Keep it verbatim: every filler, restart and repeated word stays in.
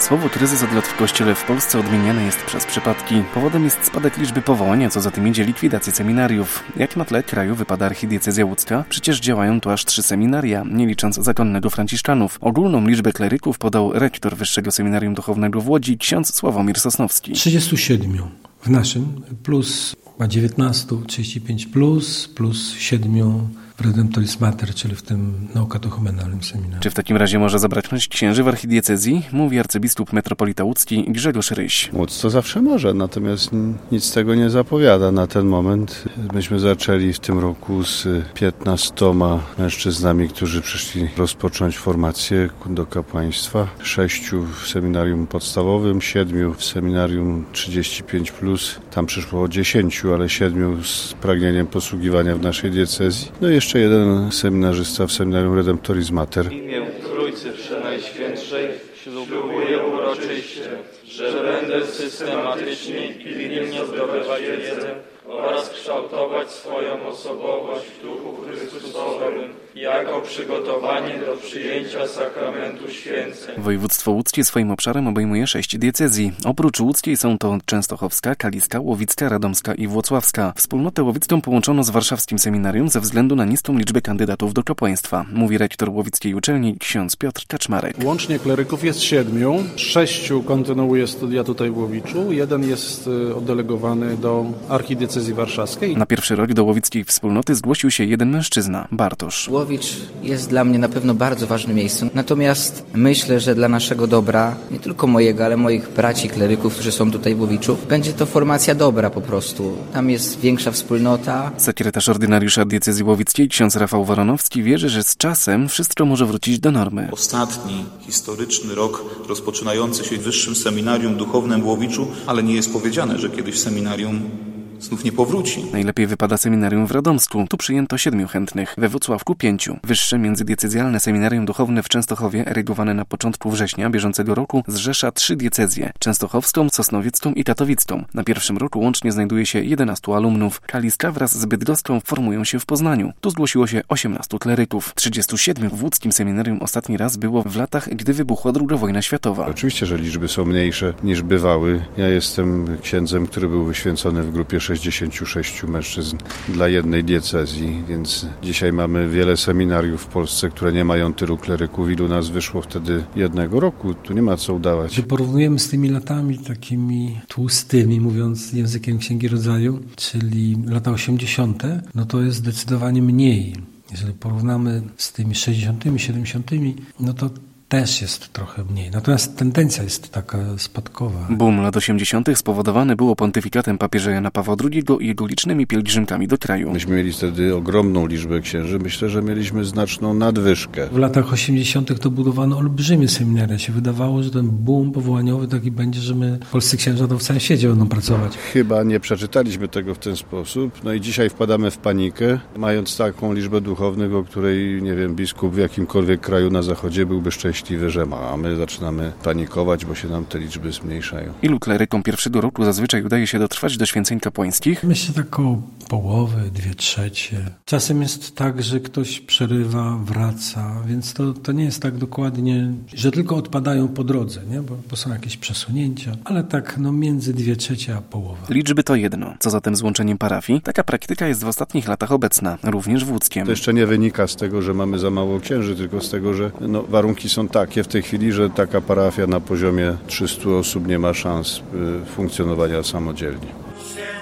Słowo kryzys od lat w Kościele w Polsce odmieniane jest przez przypadki. Powodem jest spadek liczby powołania, co za tym idzie likwidacji seminariów. Jak na tle kraju wypada archidiecezja łódzka? Przecież działają tu aż trzy seminaria, nie licząc zakonnego Franciszkanów. Ogólną liczbę kleryków podał rektor Wyższego Seminarium Duchownego w Łodzi, ksiądz Sławomir Sosnowski. trzydziestu siedmiu w naszym, plus ma dziewiętnaście, trzydzieści pięć plus, plus siedmiu w Redemptoris Mater, czyli w tym naukotochumenalnym seminarium. Czy w takim razie może zabraknąć księży w archidiecezji? Mówi arcybiskup metropolita łódzki Grzegorz Ryś. Móc to zawsze może, natomiast nic z tego nie zapowiada na ten moment. Myśmy zaczęli w tym roku z piętnastoma mężczyznami, którzy przyszli rozpocząć formację do kapłaństwa. Sześciu w seminarium podstawowym, siedmiu w seminarium trzydzieści pięć plus. Tam przyszło dziesięciu, ale siedmiu z pragnieniem posługiwania w naszej diecezji. No i jeszcze jeden seminarzysta w seminarium Redemptoris Mater. W imię Trójcy Przenajświętszej ślubuję uroczyście, że będę systematycznie i pilnie zdobywać wiedzę oraz kształtować swoją osobowość w duchu Chrystusowym jako przygotowanie do przyjęcia sakramentu święceń. Województwo łódzkie swoim obszarem obejmuje sześć diecezji. Oprócz łódzkiej są to częstochowska, kaliska, łowicka, radomska i włocławska. Wspólnotę łowicką połączono z warszawskim seminarium ze względu na niską liczbę kandydatów do kapłaństwa, mówi rektor łowickiej uczelni ksiądz Piotr Kaczmarek. Łącznie kleryków jest siedmiu, sześciu kontynuuje studia tutaj w Łowiczu, jeden jest oddelegowany do archidiecezji warszawskiej. Na pierwszy rok do łowickiej wspólnoty zgłosił się jeden mężczyzna, Bartosz. Łowicz jest dla mnie na pewno bardzo ważnym miejscem, natomiast myślę, że dla naszego dobra, nie tylko mojego, ale moich braci kleryków, którzy są tutaj w Łowiczu, będzie to formacja dobra po prostu. Tam jest większa wspólnota. Sekretarz ordynariusza diecezji łowickiej ksiądz Rafał Woronowski wierzy, że z czasem wszystko może wrócić do normy. Ostatni historyczny rok rozpoczynający się w Wyższym Seminarium Duchownym w Łowiczu, ale nie jest powiedziane, że kiedyś seminarium znów nie powróci. Najlepiej wypada seminarium w Radomsku. Tu przyjęto siedmiu chętnych, we Włocławku pięciu. Wyższe międzydiecezjalne seminarium duchowne w Częstochowie, erygowane na początku września bieżącego roku, zrzesza trzy diecezje: częstochowską, sosnowiecką i katowicką. Na pierwszym roku łącznie znajduje się jedenastu alumnów. Kaliska wraz z bydgoską formują się w Poznaniu. Tu zgłosiło się osiemnastu kleryków. trzydziestu siedmiu w łódzkim seminarium ostatni raz było w latach, gdy wybuchła druga wojna światowa. Oczywiście, że liczby są mniejsze niż bywały. Ja jestem księdzem, który był wyświęcony w grupie sześćdziesięciu sześciu mężczyzn dla jednej diecezji, więc dzisiaj mamy wiele seminariów w Polsce, które nie mają tylu kleryków. Ilu nas wyszło wtedy jednego roku? Tu nie ma co udawać. Gdy porównujemy z tymi latami takimi tłustymi, mówiąc językiem Księgi Rodzaju, czyli lata osiemdziesiąte, no to jest zdecydowanie mniej. Jeżeli porównamy z tymi sześćdziesiątymi, siedemdziesiątymi, no to też jest trochę mniej. Natomiast tendencja jest taka spadkowa. Boom lat osiemdziesiątych spowodowany było pontyfikatem papieża Jana Pawła drugiego i jego licznymi pielgrzymkami do kraju. Myśmy mieli wtedy ogromną liczbę księży. Myślę, że mieliśmy znaczną nadwyżkę. W latach osiemdziesiątych to budowano olbrzymie seminaria. Się wydawało, że ten boom powołaniowy taki będzie, że my, polscy księża, to w całym świecie będą pracować. Chyba nie przeczytaliśmy tego w ten sposób. No i dzisiaj wpadamy w panikę, mając taką liczbę duchownych, o której, nie wiem, biskup w jakimkolwiek kraju na zachodzie byłby szczęśliwy, że ma, a my zaczynamy panikować, bo się nam te liczby zmniejszają. Ilu klerykom pierwszego roku zazwyczaj udaje się dotrwać do święceń kapłańskich? Myślę tak około połowy, dwie trzecie. Czasem jest tak, że ktoś przerywa, wraca, więc to, to nie jest tak dokładnie, że tylko odpadają po drodze, nie? Bo, bo są jakieś przesunięcia, ale tak no między dwie trzecie a połowa. Liczby to jedno. Co zatem z łączeniem parafii? Taka praktyka jest w ostatnich latach obecna, również w Łódzkiem. To jeszcze nie wynika z tego, że mamy za mało księży, tylko z tego, że no, warunki są takie w tej chwili, że taka parafia na poziomie trzystu osób nie ma szans y, funkcjonowania samodzielnie.